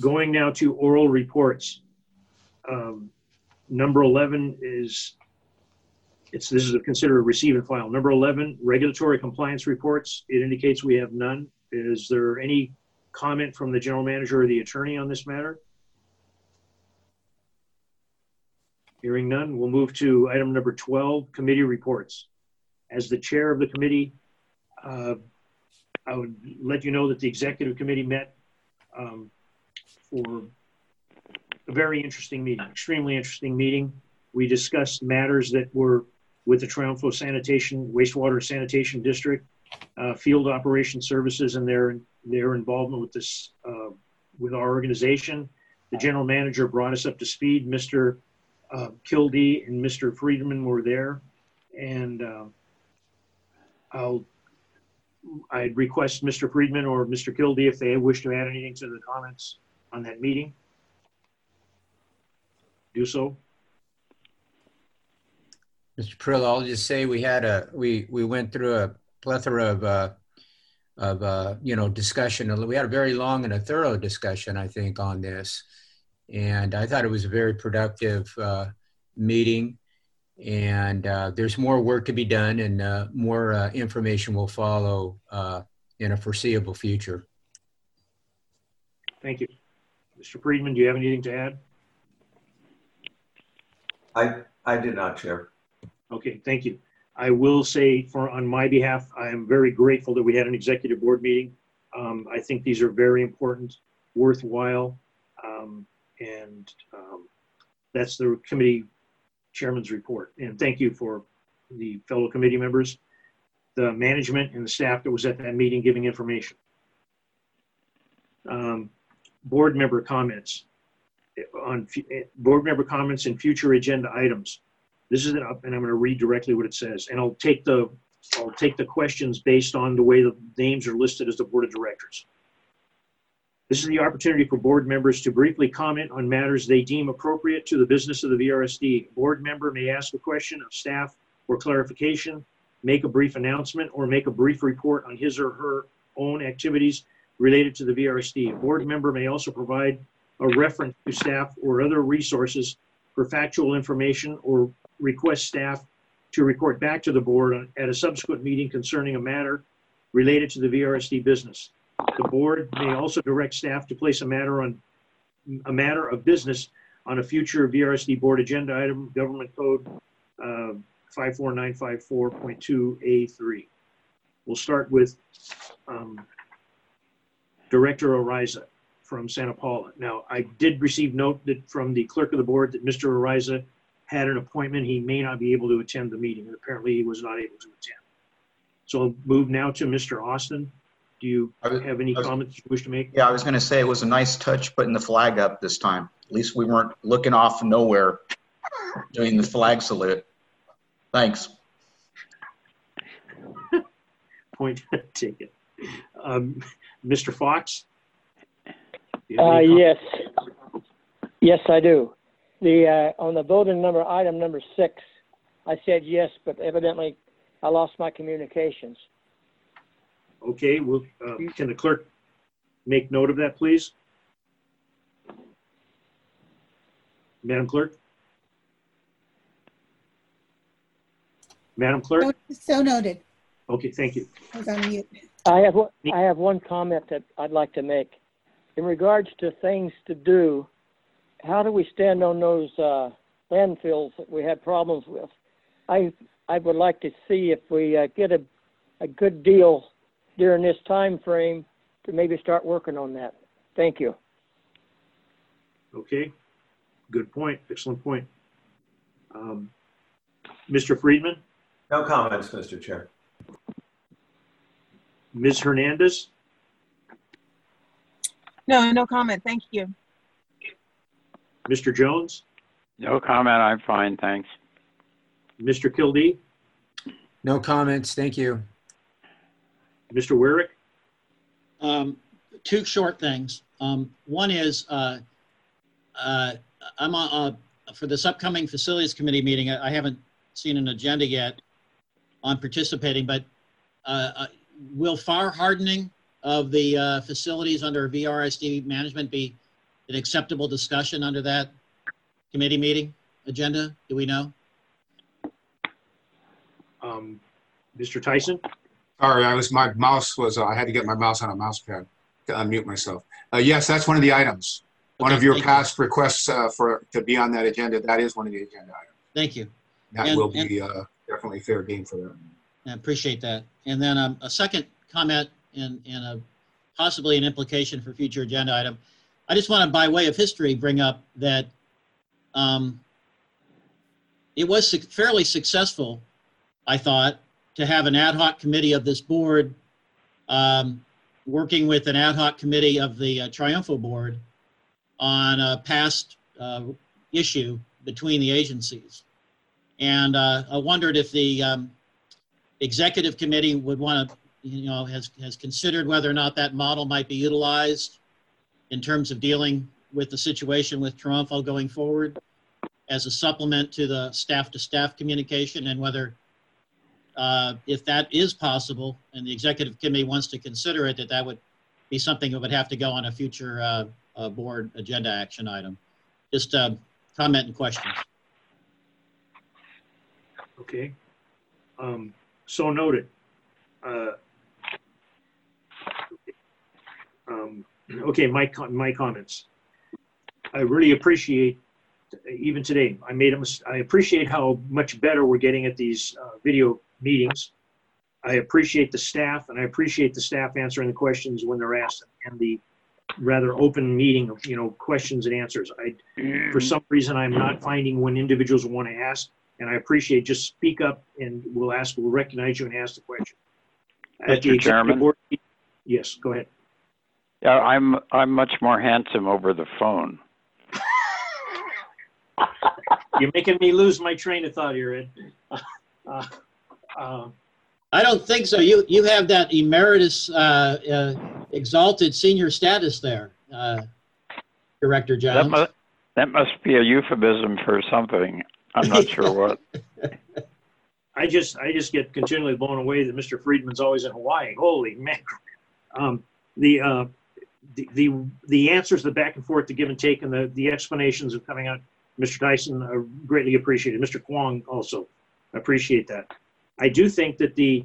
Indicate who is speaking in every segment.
Speaker 1: Going now to oral reports. Number 11 is, this is considered a receive and file. Number 11, regulatory compliance reports. It indicates we have none. Is there any comment from the general manager or the attorney on this matter? Hearing none, we'll move to item number 12, committee reports. As the chair of the committee, I would let you know that the executive committee met for a very interesting meeting, extremely interesting meeting. We discussed matters that were with the Triunfo Sanitation, Wastewater Sanitation District, field operation services and their involvement with this, with our organization. The general manager brought us up to speed. Mr. Kildee and Mr. Friedman were there, and I'd request Mr. Friedman or Mr. Kildee if they wish to add anything to the comments on that meeting. Do so.
Speaker 2: Mr. Perillo, I'll just say we had we went through a plethora of you know, discussion. We had a very long and a thorough discussion, I think, on this, and I thought it was a very productive meeting. And there's more work to be done, and more information will follow in a foreseeable future.
Speaker 1: Thank you. Mr. Friedman, do you have anything to add?
Speaker 3: I did not, Chair.
Speaker 1: Okay, thank you. I will say on my behalf, I am very grateful that we had an executive board meeting. I think these are very important, worthwhile, and that's the committee chairman's report. And thank you for the fellow committee members, the management and the staff that was at that meeting giving information. Board member comments on board member comments and future agenda items. This is up, and I'm going to read directly what it says. And I'll take the questions based on the way the names are listed as the board of directors. This is the opportunity for board members to briefly comment on matters they deem appropriate to the business of the VRSD. A board member may ask a question of staff or clarification, make a brief announcement, or make a brief report on his or her own activities related to the VRSD. A board member may also provide a reference to staff or other resources for factual information, or request staff to report back to the board at a subsequent meeting concerning a matter related to the VRSD business. The board may also direct staff to place a matter of business on a future VRSD board agenda item, Government Code 54954.2A3. We'll start with Director Ariza from Santa Paula. Now, I did receive note that from the clerk of the board that Mr. Ariza had an appointment. He may not be able to attend the meeting, and apparently he was not able to attend. So I'll move now to Mr. Austin. Do you have any comments you wish to make?
Speaker 4: Yeah, I was going to say it was a nice touch putting the flag up this time. At least we weren't looking off nowhere doing the flag salute. Thanks.
Speaker 1: Point taken. Mr. Fox?
Speaker 5: Yes. Yes, I do. On the voting item number 6, I said yes, but evidently I lost my communications.
Speaker 1: Okay, well, can the clerk make note of that, please? Madam Clerk? Madam Clerk?
Speaker 6: So noted.
Speaker 1: Okay, thank you.
Speaker 6: I was on mute.
Speaker 5: I have one comment that I'd like to make. In regards to things to do, how do we stand on those landfills that we had problems with? I would like to see if we get a good deal during this time frame to maybe start working on that. Thank you.
Speaker 1: Okay, good point. Excellent point. Mr. Friedman?
Speaker 3: No comments, Mr. Chair.
Speaker 1: Ms. Hernandez?
Speaker 7: No comment. Thank you.
Speaker 1: Mr. Jones?
Speaker 8: No comment. I'm fine. Thanks.
Speaker 1: Mr. Kildee?
Speaker 2: No comments. Thank you.
Speaker 1: Mr. Weirick?
Speaker 9: Two short things. One is I'm on for this upcoming facilities committee meeting. I haven't seen an agenda yet on participating, but will fire hardening of the facilities under VRSD management be an acceptable discussion under that committee meeting agenda? Do we know?
Speaker 1: Mr. Tyson?
Speaker 6: Sorry, my mouse was, I had to get my mouse on a mouse pad to unmute myself. Yes, that's one of the items. One
Speaker 9: Okay,
Speaker 6: of your
Speaker 9: thank
Speaker 6: past requests to be on that agenda, that is one of the agenda items.
Speaker 9: Thank you.
Speaker 6: That will be definitely fair game for that.
Speaker 9: I appreciate that. And then a second comment and possibly an implication for future agenda item. I just want to, by way of history, bring up that it was fairly successful, I thought, to have an ad hoc committee of this board working with an ad hoc committee of the Triumphal board on a past issue between the agencies. And I wondered if the executive committee would want to, has considered whether or not that model might be utilized in terms of dealing with the situation with Triumphal going forward as a supplement to the staff-to-staff communication, and whether if that is possible and the executive committee wants to consider it, that would be something that would have to go on a future board agenda action item. Just comment and questions.
Speaker 1: Okay. So noted. Okay, my comments. I really appreciate, even today, I appreciate how much better we're getting at these video meetings. I appreciate the staff, and I appreciate the staff answering the questions when they're asked, and the rather open meeting of, questions and answers. For some reason, I'm not finding when individuals want to ask, and I appreciate, just speak up and we'll recognize you and ask the question. At the
Speaker 8: Mr.
Speaker 1: executive
Speaker 8: Chairman?
Speaker 1: board, yes, go ahead.
Speaker 8: Yeah, I'm much more handsome over the phone.
Speaker 1: You're making me lose my train of thought here, Ed.
Speaker 9: I don't think so. You have that emeritus exalted senior status there, Director Jones.
Speaker 8: That must be a euphemism for something. I'm not sure what.
Speaker 1: I just get continually blown away that Mr. Friedman's always in Hawaii. Holy mackerel. The answers, the back and forth, the give and take, and the explanations of coming out, Mr. Tyson, are greatly appreciated. Mr. Kwong also appreciate that. I do think that the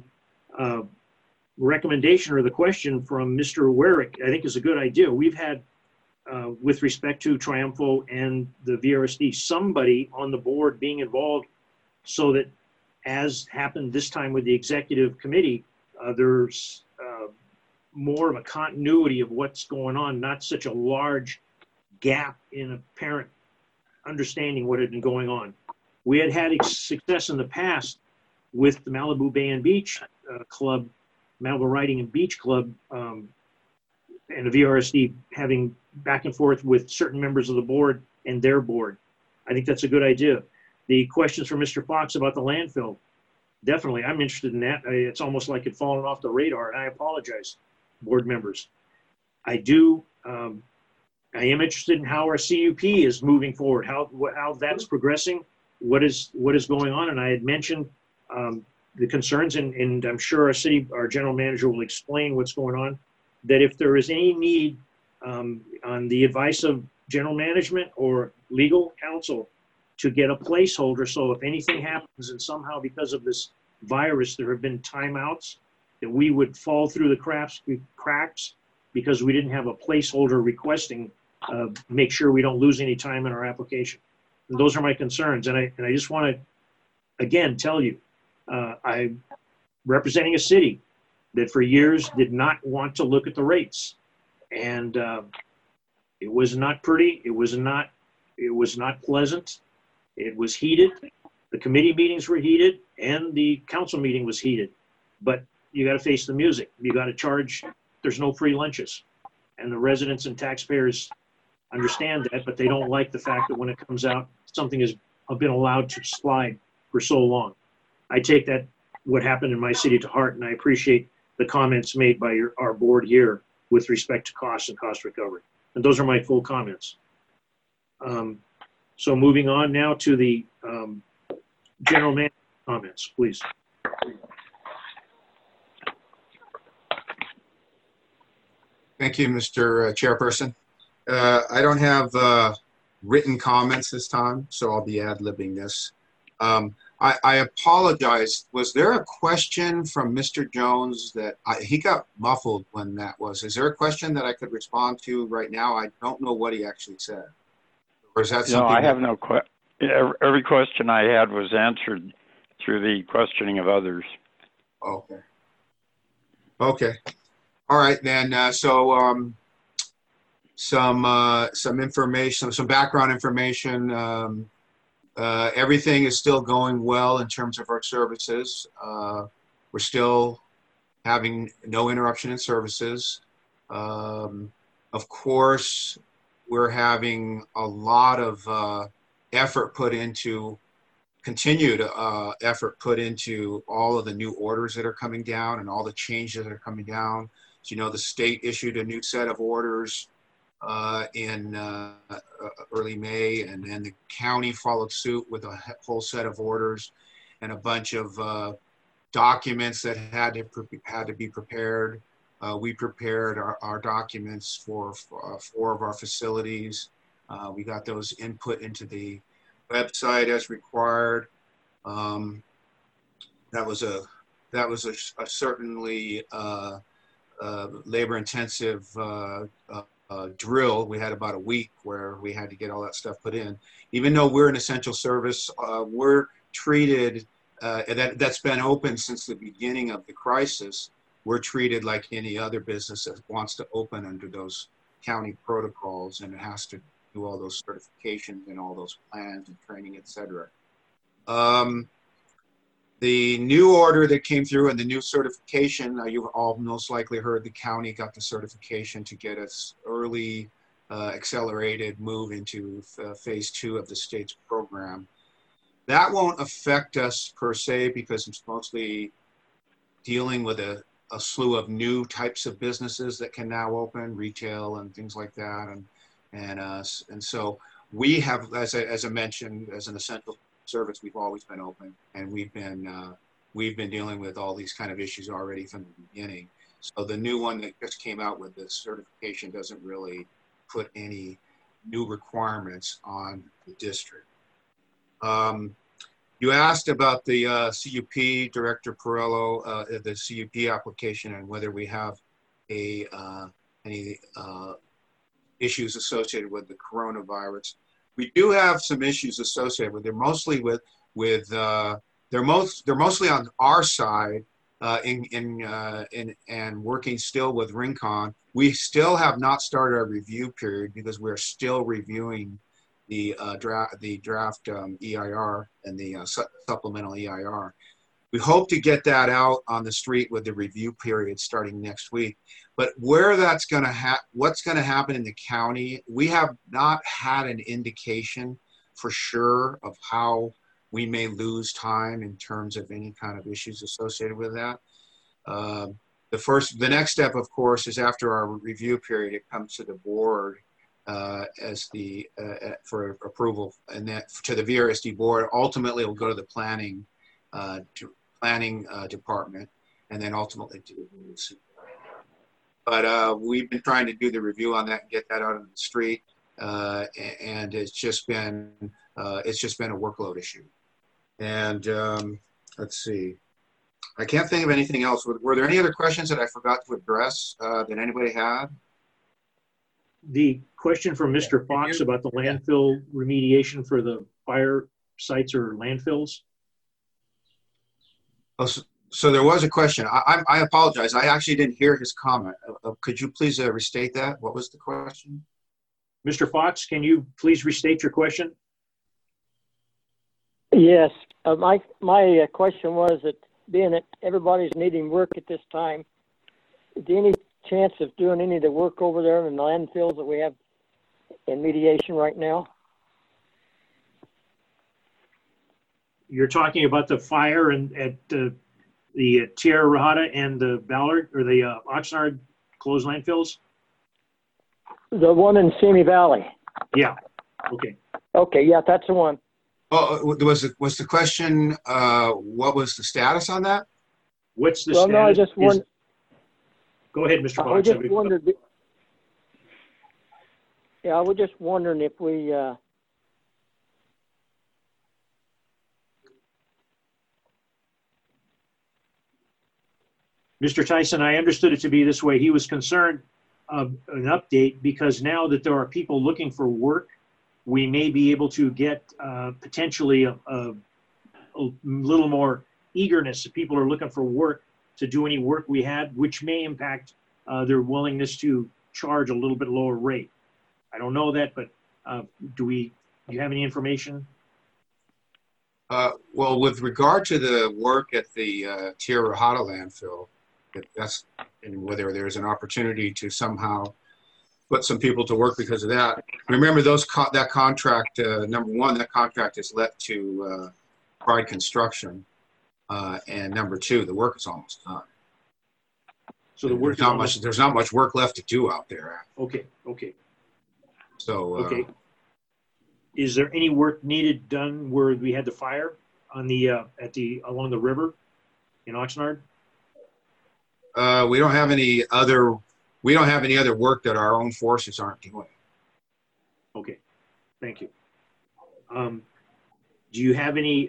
Speaker 1: recommendation or the question from Mr. Warwick, I think, is a good idea. We've had, with respect to Triumphal and the VRSD, somebody on the board being involved, so that, as happened this time with the executive committee, there's more of a continuity of what's going on, not such a large gap in apparent understanding what had been going on. We had success in the past with the Malibu Bay and Beach Club, Malibu Riding and Beach Club, and the VRSD having back and forth with certain members of the board and their board. I think that's a good idea. The questions from Mr. Fox about the landfill, definitely, I'm interested in that. It's almost like it fallen off the radar, and I apologize, board members. I am interested in how our CUP is moving forward, how that's progressing, what is going on. And I had mentioned the concerns, and I'm sure our general manager will explain what's going on, that if there is any need on the advice of general management or legal counsel to get a placeholder, so if anything happens and somehow because of this virus there have been timeouts, that we would fall through the cracks because we didn't have a placeholder requesting, make sure we don't lose any time in our application. And those are my concerns. And I just want to, again, tell you, I'm representing a city that for years did not want to look at the rates. And it was not pretty. It was not pleasant. It was heated. The committee meetings were heated and the council meeting was heated. But you got to face the music. You got to charge. There's no free lunches. And the residents and taxpayers understand that, but they don't like the fact that when it comes out, something has been allowed to slide for so long. I take that, what happened in my city, to heart, and I appreciate the comments made by our board here with respect to costs and cost recovery. And those are my full comments. So moving on now to the general manager comments, please.
Speaker 6: Thank you, Mr. Chairperson. I don't have written comments this time, so I'll be ad-libbing this. I apologize. Was there a question from Mr. Jones that he got muffled when that was? Is there a question that I could respond to right now? I don't know what he actually said. Or is that something?
Speaker 8: No, I have no question. Every question I had was answered through the questioning of others.
Speaker 6: Okay. Okay. All right, then. Some information, some background information. Everything is still going well in terms of our services. We're still having no interruption in services. Of course, we're having a lot of effort put into, continued effort put into all of the new orders that are coming down and all the changes that are coming down. As you know, the state issued a new set of orders in early May, and then the county followed suit with a whole set of orders and a bunch of documents that had to be prepared. We prepared our documents for 4 of our facilities. We got those input into the website as required. That was a certainly labor-intensive drill. We had about a week where we had to get all that stuff put in. Even though we're an essential service, we're treated, that's been open since the beginning of the crisis. We're treated like any other business that wants to open under those county protocols, and it has to do all those certifications and all those plans and training, et cetera. The new order that came through and the new certification, you all most likely heard the county got the certification to get us early accelerated move into phase 2 of the state's program. That won't affect us per se because it's mostly dealing with a slew of new types of businesses that can now open, retail and things like that. And so we have, as I mentioned, as an essential service, we've always been open, and we've been dealing with all these kind of issues already from the beginning. So the new one that just came out with this certification doesn't really put any new requirements on the district. You asked about the CUP, Director Perello, the CUP application, and whether we have any issues associated with the coronavirus. We do have some issues associated with. They're mostly they're mostly on our side and working still with Rincon. We still have not started our review period because we're still reviewing the draft EIR and the supplemental EIR. We hope to get that out on the street with the review period starting next week. But where that's going to what's going to happen in the county, we have not had an indication for sure of how we may lose time in terms of any kind of issues associated with that. The next step, of course, is after our review period, it comes to the board as the for approval, and that to the VRSD board. Ultimately, it will go to the planning department, and then ultimately to the board. But we've been trying to do the review on that and get that out on the street, and it's just been a workload issue. And let's see, I can't think of anything else. Were there any other questions that I forgot to address that anybody had?
Speaker 1: The question from Mr. Fox about the landfill remediation for the fire sites or landfills.
Speaker 6: Oh, so there was a question. I apologize. I actually didn't hear his comment. Could you please restate that? What was the question?
Speaker 1: Mr. Fox, can you please restate your question?
Speaker 5: Yes. My question was that being that everybody's needing work at this time, is there any chance of doing any of the work over there in the landfills that we have in mediation right now?
Speaker 1: You're talking about the fire at the Tierra Rajada and the Ballard or the Oxnard closed landfills?
Speaker 5: The one in Simi Valley.
Speaker 1: Yeah. Okay.
Speaker 5: Okay. Yeah, that's the one.
Speaker 6: Oh, was the question? What was the status on that?
Speaker 1: What's the
Speaker 5: well,
Speaker 1: status?
Speaker 5: no, I just wondered.
Speaker 1: Go ahead, Mr. Fox.
Speaker 5: I just wondered. Yeah, I was just wondering if we,
Speaker 1: Mr. Tyson, I understood it to be this way. He was concerned of an update because now that there are people looking for work, we may be able to get potentially a little more eagerness if people are looking for work to do any work we had, which may impact their willingness to charge a little bit lower rate. I don't know that, but do you have any information?
Speaker 6: Well, with regard to the work at the Tierra Hada landfill, that's, and whether there's an opportunity to somehow put some people to work because of that. Remember that contract, number one, that contract is let to Pride Construction. And number two, the work is almost done.
Speaker 1: So the work
Speaker 6: there's not much work left to do out there.
Speaker 1: Okay.
Speaker 6: So
Speaker 1: Okay. Is there any work needed done where we had the fire on the along the river in Oxnard?
Speaker 6: We don't have any other work that our own forces aren't doing.
Speaker 1: Okay, thank you. Do you have any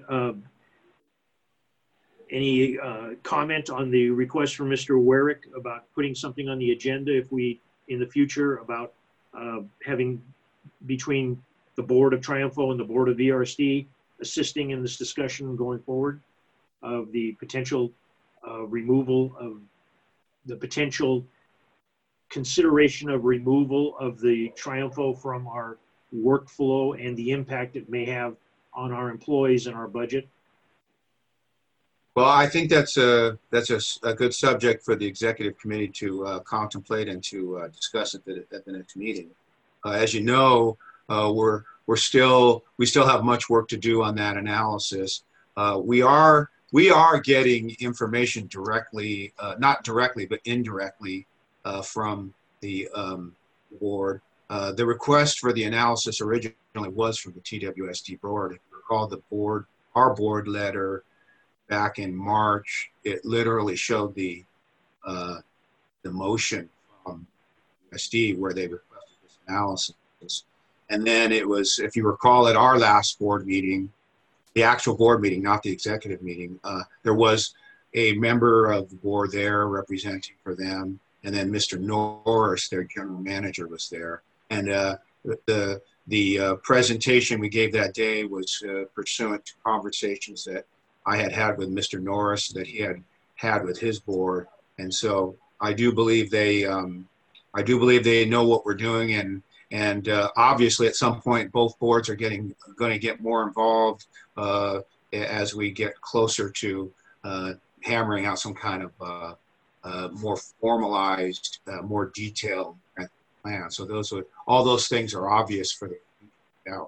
Speaker 1: comment on the request from Mr. Werrick about putting something on the agenda if we, in the future, about having between the board of Triumpho and the board of VRSD assisting in this discussion going forward of the potential removal of the potential consideration of removal of the Triumpho from our workflow and the impact it may have on our employees and our budget?
Speaker 6: Well, I think that's a good subject for the executive committee to contemplate and to discuss at the next meeting. As you know, we still have much work to do on that analysis. We are getting information directly, not directly, but indirectly from the board. The request for the analysis originally was from the TWSD board. If you recall our board letter back in March, it literally showed the motion from SD where they requested this analysis. And then it was, if you recall, at our last board meeting, the actual board meeting, not the executive meeting, there was a member of the board there representing for them. And then Mr. Norris, their general manager, was there. And the presentation we gave that day was pursuant to conversations that I had with Mr. Norris that he had with his board. And so I do believe they know what we're doing. And obviously, at some point, both boards are going to get more involved as we get closer to hammering out some kind of more formalized, more detailed plan. So all those things are obvious for the now.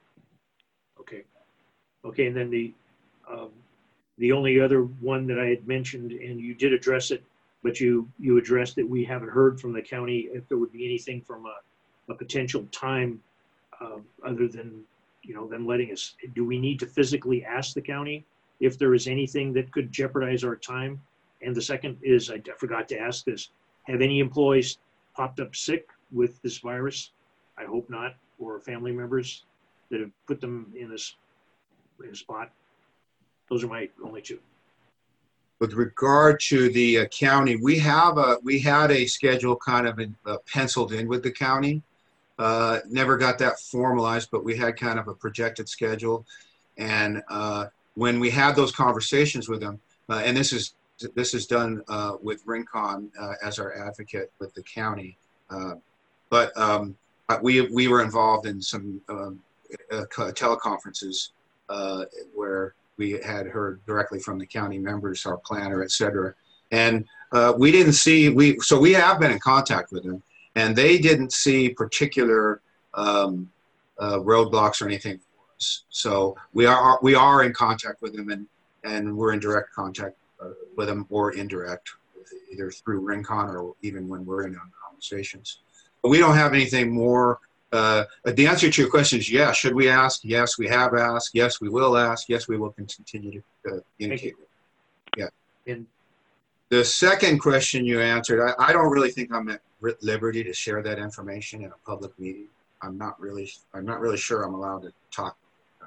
Speaker 1: Okay, and then the only other one that I had mentioned, and you did address it, but you addressed that we haven't heard from the county if there would be anything from a potential time other than them letting us. Do we need to physically ask the county if there is anything that could jeopardize our time? And the second is, I forgot to ask this, have any employees popped up sick with this virus? I hope not, or family members that have put them in a spot. Those are my only two.
Speaker 6: With regard to the county, we had a schedule kind of penciled in with the county. Never got that formalized, but we had kind of a projected schedule. And when we had those conversations with them, and this is done with Rincon as our advocate with the county, but we were involved in some teleconferences where we had heard directly from the county members, our planner, et cetera. And we didn't see, so we have been in contact with them, and they didn't see particular roadblocks or anything for us. So we are in contact with them, and we're in direct contact with them, or indirect, either through Rincon or even when we're in conversations. But we don't have anything more. The answer to your question is yes. Should we ask? Yes, we have asked. Yes, we will ask. Yes, we will continue to communicate. Yeah.
Speaker 1: And
Speaker 6: the second question you answered, I don't really think I'm at liberty to share that information in a public meeting. I'm not really sure I'm allowed to talk.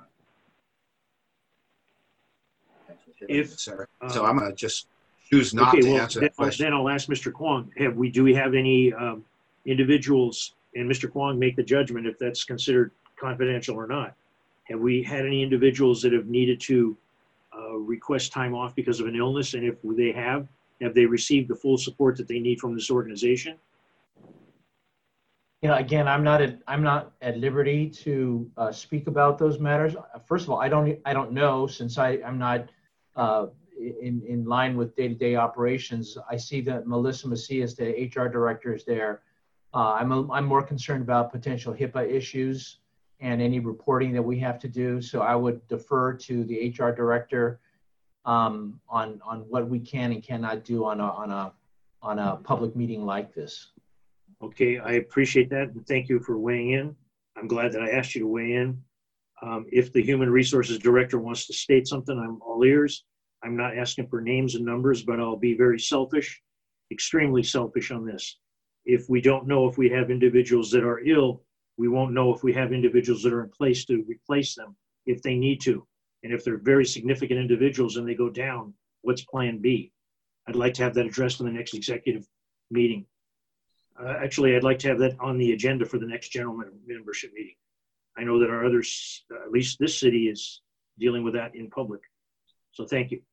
Speaker 1: If,
Speaker 6: So I'm gonna just choose not
Speaker 1: okay,
Speaker 6: to
Speaker 1: well,
Speaker 6: answer that question.
Speaker 1: then I'll ask Mr. Kwong, do we have any individuals, and Mr. Kwong make the judgment if that's considered confidential or not. Have we had any individuals that have needed to request time off because of an illness? And if they have they received the full support that they need from this organization?
Speaker 10: You know, again, I'm not at liberty to speak about those matters. First of all, I don't know, since I'm not in line with day-to-day operations. I see that Melissa Macias, the HR director, is there. I'm more concerned about potential HIPAA issues and any reporting that we have to do. So I would defer to the HR director on what we can and cannot do on a public meeting like this.
Speaker 1: Okay, I appreciate that, and thank you for weighing in. I'm glad that I asked you to weigh in. If the Human Resources Director wants to state something, I'm all ears. I'm not asking for names and numbers, but I'll be very selfish, extremely selfish on this. If we don't know if we have individuals that are ill, we won't know if we have individuals that are in place to replace them if they need to. And if they're very significant individuals and they go down, what's plan B? I'd like to have that addressed in the next executive meeting. Actually, I'd like to have that on the agenda for the next general membership meeting. I know that our others, at least this city, is dealing with that in public. So thank you.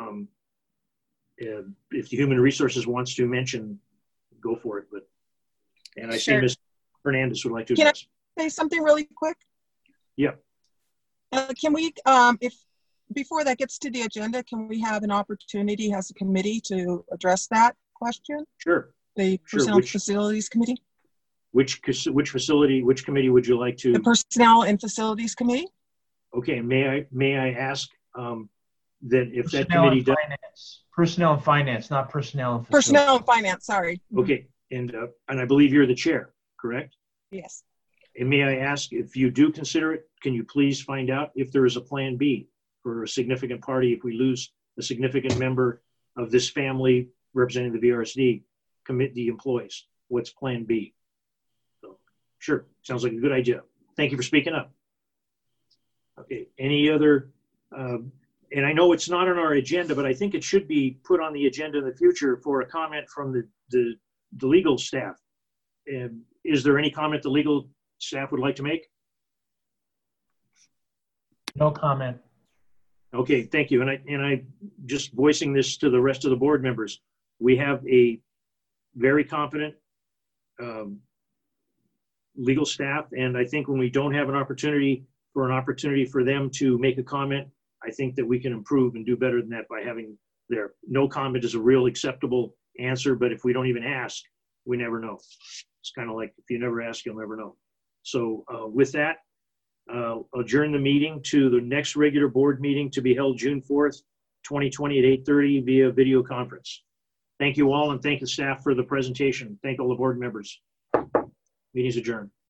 Speaker 1: If the Human Resources wants to mention, go for it. And I see Ms. Hernandez would like to address.
Speaker 7: Can I say something really quick?
Speaker 1: Yeah.
Speaker 7: Can we, if before that gets to the agenda, can we have an opportunity as a committee to address that question?
Speaker 1: Sure.
Speaker 7: The Personnel and Facilities Committee?
Speaker 1: Which facility, which committee would you like to?
Speaker 7: The Personnel and Facilities Committee.
Speaker 1: Okay, may I ask that if that
Speaker 10: Personnel
Speaker 1: committee
Speaker 10: and
Speaker 1: does.
Speaker 10: finance. Personnel and finance, not personnel and facilities.
Speaker 7: Personnel and Finance, sorry.
Speaker 1: Okay, and I believe you're the chair, correct?
Speaker 7: Yes.
Speaker 1: And may I ask, if you do consider it, can you please find out if there is a plan B for a significant party if we lose a significant member of this family representing the VRSD committee employees? What's plan B? So, sure, sounds like a good idea. Thank you for speaking up. Okay, any other, and I know it's not on our agenda, but I think it should be put on the agenda in the future for a comment from the legal staff. Is there any comment the legal staff would like to make?
Speaker 10: No comment.
Speaker 1: Okay, thank you. And I just voicing this to the rest of the board members. We have a very competent legal staff, and I think when we don't have an opportunity for them to make a comment, I think that we can improve and do better than that by having their no comment is a real acceptable answer, but if we don't even ask, we never know. It's kind of like if you never ask, you'll never know. So with that, adjourn the meeting to the next regular board meeting to be held June 4th, 2020 at 8:30 via video conference. Thank you all, and thank the staff for the presentation. Thank all the board members. Meeting's adjourned.